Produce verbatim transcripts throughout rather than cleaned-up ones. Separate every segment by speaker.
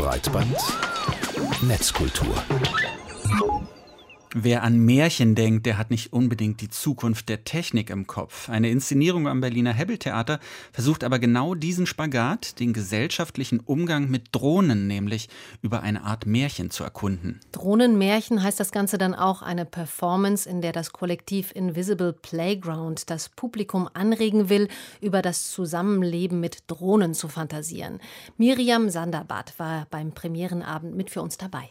Speaker 1: Breitband Netzkultur.
Speaker 2: Wer an Märchen denkt, der hat nicht unbedingt die Zukunft der Technik im Kopf. Eine Inszenierung am Berliner Hebbeltheater versucht aber genau diesen Spagat, den gesellschaftlichen Umgang mit Drohnen, nämlich über eine Art Märchen zu erkunden.
Speaker 3: Drohnenmärchen heißt das Ganze dann auch eine Performance, in der das Kollektiv Invisible Playground das Publikum anregen will, über das Zusammenleben mit Drohnen zu fantasieren. Miriam Sanderbad war beim Premierenabend mit für uns dabei.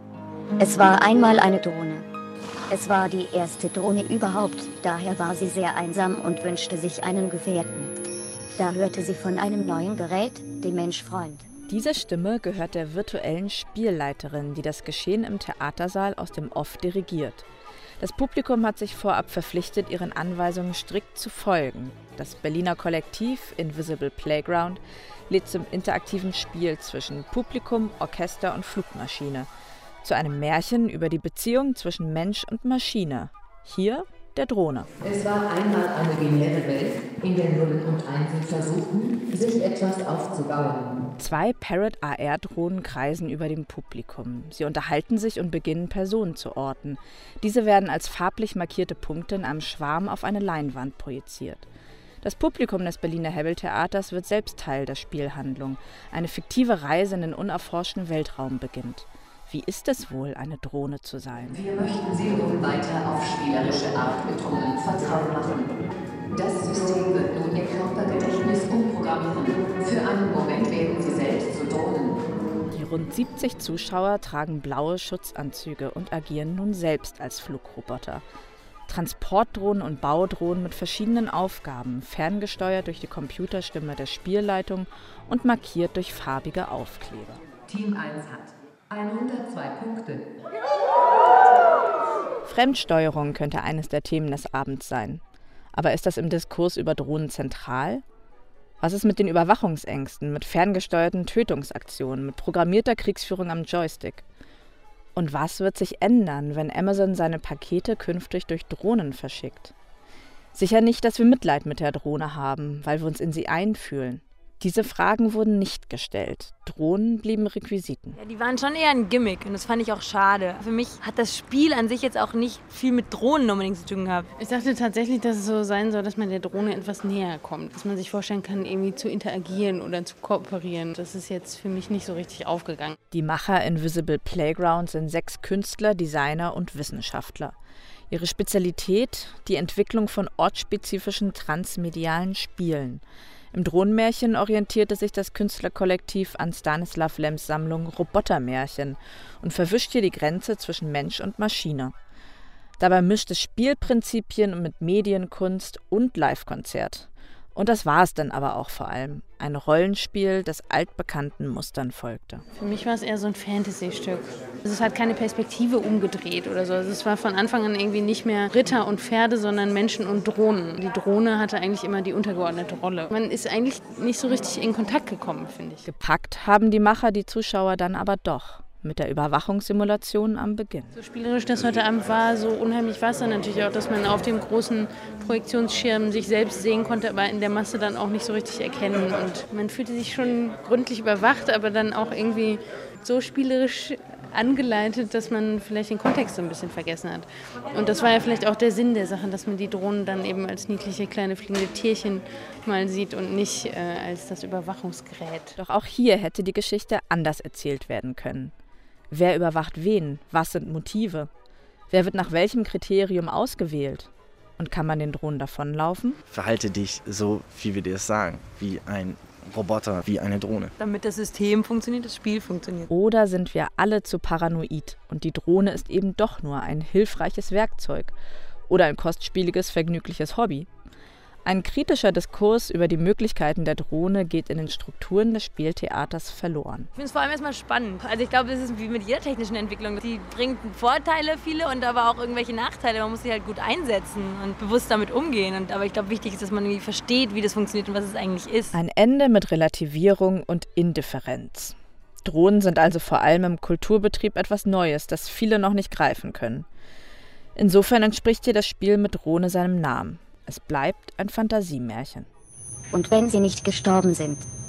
Speaker 4: Es war einmal eine Drohne. Es war die erste Drohne überhaupt, daher war sie sehr einsam und wünschte sich einen Gefährten. Da hörte sie von einem neuen Gerät, dem Mensch-Freund.
Speaker 5: Diese Stimme gehört der virtuellen Spielleiterin, die das Geschehen im Theatersaal aus dem Off dirigiert. Das Publikum hat sich vorab verpflichtet, ihren Anweisungen strikt zu folgen. Das Berliner Kollektiv Invisible Playground lädt zum interaktiven Spiel zwischen Publikum, Orchester und Flugmaschine. Zu einem Märchen über die Beziehung zwischen Mensch und Maschine. Hier der Drohne.
Speaker 6: Es war einmal eine binäre Welt, in der Nullen und Einsen versuchten, sich etwas aufzubauen.
Speaker 5: Zwei Parrot-A R-Drohnen kreisen über dem Publikum. Sie unterhalten sich und beginnen, Personen zu orten. Diese werden als farblich markierte Punkte in einem Schwarm auf eine Leinwand projiziert. Das Publikum des Berliner Hebbeltheaters wird selbst Teil der Spielhandlung. Eine fiktive Reise in den unerforschten Weltraum beginnt. Wie ist es wohl, eine Drohne zu sein?
Speaker 6: Wir möchten Sie nun weiter auf spielerische Art mit Drohnen vertraut machen. Das System wird nun Ihr Körpergedächtnis umprogrammieren. Für einen Moment werden Sie selbst zu Drohnen.
Speaker 5: Die rund siebzig Zuschauer tragen blaue Schutzanzüge und agieren nun selbst als Flugroboter. Transportdrohnen und Baudrohnen mit verschiedenen Aufgaben, ferngesteuert durch die Computerstimme der Spielleitung und markiert durch farbige Aufkleber.
Speaker 6: Team eins hat hundertzwei Punkte.
Speaker 5: Fremdsteuerung könnte eines der Themen des Abends sein. Aber ist das im Diskurs über Drohnen zentral? Was ist mit den Überwachungsängsten, mit ferngesteuerten Tötungsaktionen, mit programmierter Kriegsführung am Joystick? Und was wird sich ändern, wenn Amazon seine Pakete künftig durch Drohnen verschickt? Sicher nicht, dass wir Mitleid mit der Drohne haben, weil wir uns in sie einfühlen. Diese Fragen wurden nicht gestellt. Drohnen blieben Requisiten.
Speaker 7: Ja, die waren schon eher ein Gimmick und das fand ich auch schade. Für mich hat das Spiel an sich jetzt auch nicht viel mit Drohnen unbedingt zu tun gehabt.
Speaker 8: Ich dachte tatsächlich, dass es so sein soll, dass man der Drohne etwas näher kommt. Dass man sich vorstellen kann, irgendwie zu interagieren oder zu kooperieren. Das ist jetzt für mich nicht so richtig aufgegangen.
Speaker 5: Die Macher Invisible Playground sind sechs Künstler, Designer und Wissenschaftler. Ihre Spezialität: die Entwicklung von ortsspezifischen transmedialen Spielen. Im Drohnenmärchen orientierte sich das Künstlerkollektiv an Stanislav Lems Sammlung Robotermärchen und verwischt hier die Grenze zwischen Mensch und Maschine. Dabei mischt es Spielprinzipien mit Medienkunst und Livekonzert. Und das war es dann aber auch vor allem. Ein Rollenspiel, das altbekannten Mustern folgte.
Speaker 8: Für mich war es eher so ein Fantasy-Stück. Es hat keine Perspektive umgedreht oder so. Also es war von Anfang an irgendwie nicht mehr Ritter und Pferde, sondern Menschen und Drohnen. Die Drohne hatte eigentlich immer die untergeordnete Rolle. Man ist eigentlich nicht so richtig in Kontakt gekommen, finde ich.
Speaker 5: Gepackt haben die Macher die Zuschauer dann aber doch. Mit der Überwachungssimulation am Beginn.
Speaker 8: So spielerisch das heute Abend war, so unheimlich war es dann natürlich auch, dass man auf dem großen Projektionsschirm sich selbst sehen konnte, aber in der Masse dann auch nicht so richtig erkennen. Und man fühlte sich schon gründlich überwacht, aber dann auch irgendwie so spielerisch angeleitet, dass man vielleicht den Kontext so ein bisschen vergessen hat. Und das war ja vielleicht auch der Sinn der Sache, dass man die Drohnen dann eben als niedliche kleine fliegende Tierchen mal sieht und nicht äh, als das Überwachungsgerät.
Speaker 5: Doch auch hier hätte die Geschichte anders erzählt werden können. Wer überwacht wen? Was sind Motive? Wer wird nach welchem Kriterium ausgewählt? Und kann man den Drohnen davonlaufen?
Speaker 9: Verhalte dich so, wie wir dir es sagen, wie ein Roboter, wie eine Drohne.
Speaker 7: Damit das System funktioniert, das Spiel funktioniert.
Speaker 5: Oder sind wir alle zu paranoid und die Drohne ist eben doch nur ein hilfreiches Werkzeug oder ein kostspieliges, vergnügliches Hobby? Ein kritischer Diskurs über die Möglichkeiten der Drohne geht in den Strukturen des Spieltheaters verloren.
Speaker 7: Ich finde es vor allem erstmal spannend. Also ich glaube, es ist wie mit jeder technischen Entwicklung. Die bringt Vorteile, viele, und aber auch irgendwelche Nachteile. Man muss sie halt gut einsetzen und bewusst damit umgehen. Und, aber ich glaube, wichtig ist, dass man irgendwie versteht, wie das funktioniert und was es eigentlich ist.
Speaker 5: Ein Ende mit Relativierung und Indifferenz. Drohnen sind also vor allem im Kulturbetrieb etwas Neues, das viele noch nicht greifen können. Insofern entspricht hier das Spiel mit Drohne seinem Namen. Es bleibt ein Fantasiemärchen.
Speaker 4: Und wenn sie nicht gestorben sind,